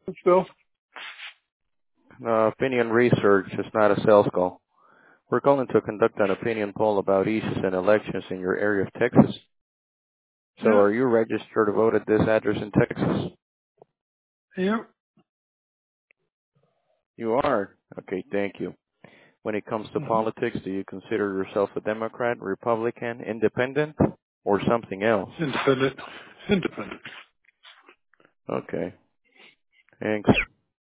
Bill? Opinion research is not a sales call. We're calling to conduct an opinion poll about issues and elections in your area of Texas. So Yeah. are you registered to vote at this address in Texas? Yeah. You are? Okay, thank you. When it comes to hmm politics, do you consider yourself a Democrat, Republican, Independent, or something else? Independent. Independent. Okay, thanks.